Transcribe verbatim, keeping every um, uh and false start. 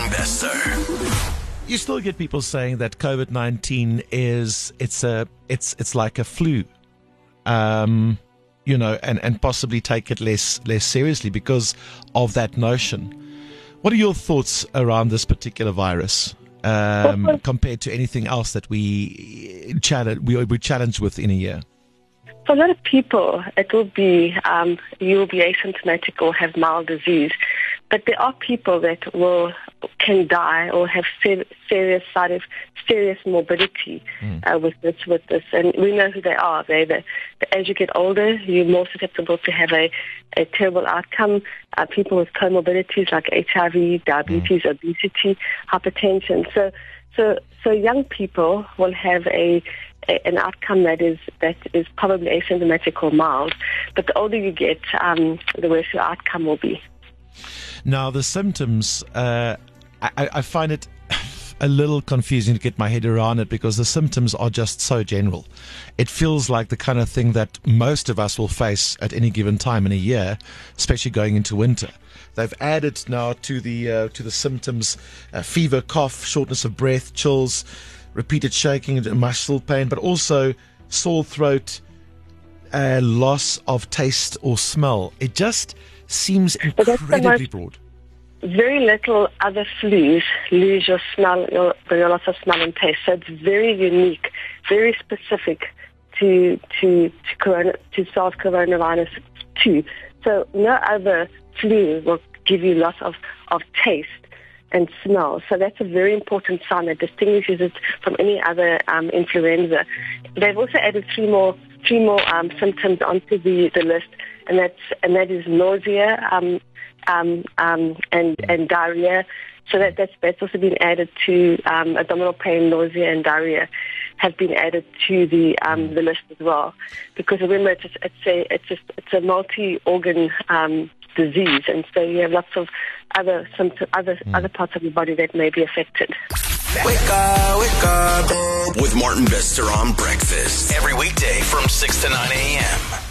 Bester. You still get people saying that COVID nineteen is it's a it's it's like a flu, um, you know, and, and possibly take it less less seriously because of that notion. What are your thoughts around this particular virus um, compared to anything else that we challenge we we challenged with in a year? For a lot of people, it will be um, you will be asymptomatic or have mild disease, but there are people that will can die or have ser- serious side of serious morbidity mm. uh, with this. With this, and we know who they are. They, the, as you get older, you're more susceptible to have a, a terrible outcome. Uh, people with comorbidities like H I V, diabetes, mm. obesity, hypertension. So, so, so young people will have a an outcome that is that is probably asymptomatic or mild, but the older you get, um, the worse your outcome will be. Now, the symptoms, uh, I, I find it a little confusing to get my head around it because the symptoms are just so general. It feels like the kind of thing that most of us will face at any given time in a year, especially going into winter. They've added now to the uh, to the symptoms uh, fever, cough, shortness of breath, chills, repeated shaking and muscle pain, but also sore throat, uh, loss of taste or smell. It just seems incredibly broad. Very little other flus lose your smell, your, your loss of smell and taste. So it's very unique, very specific to to to, corona, to SARS coronavirus two. So no other flu will give you loss of, of taste and smell. So that's a very important sign that distinguishes it from any other um, influenza. They've also added three more three more um, symptoms onto the, the list, and that's and that is nausea um, um, um, and and diarrhea. So that that's, that's also been added to um, abdominal pain, nausea, and diarrhea have been added to the um, the list as well. Because remember, it's it's a it's just it's a multi-organ um, disease, and so you have lots of other some other mm. other parts of your body that may be affected. Wake up, wake up with Martin Bester on breakfast every weekday from six to nine a.m.